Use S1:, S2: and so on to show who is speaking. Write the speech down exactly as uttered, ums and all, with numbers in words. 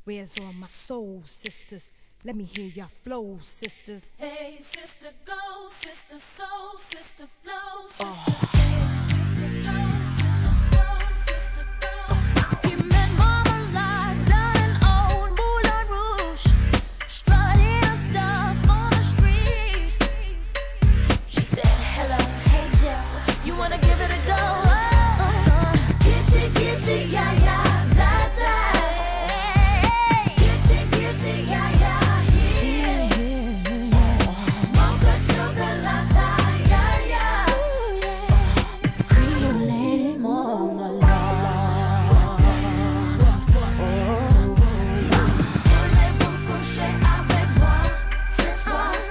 S1: Where's all my soul sisters? Let me hear your flow, sisters.
S2: Hey, sister, go, sister, soul, sister, flow, sister.
S1: Oh.